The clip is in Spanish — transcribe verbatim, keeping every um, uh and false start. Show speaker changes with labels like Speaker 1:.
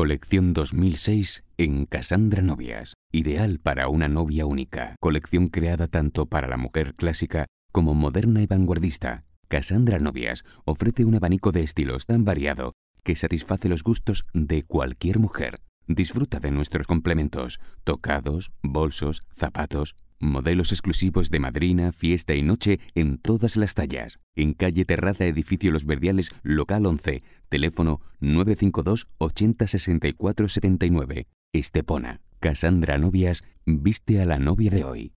Speaker 1: Colección dos mil seis en Cassandra Novias. Ideal para una novia única. Colección creada tanto para la mujer clásica como moderna y vanguardista. Cassandra Novias ofrece un abanico de estilos tan variado que satisface los gustos de cualquier mujer. Disfruta de nuestros complementos, tocados, bolsos, zapatos, modelos exclusivos de madrina, fiesta y noche en todas las tallas. En calle Terraza, edificio Los Verdiales, local once, teléfono nueve cinco dos, ochenta, sesenta y cuatro, setenta y nueve, Estepona. Cassandra Novias viste a la novia de hoy.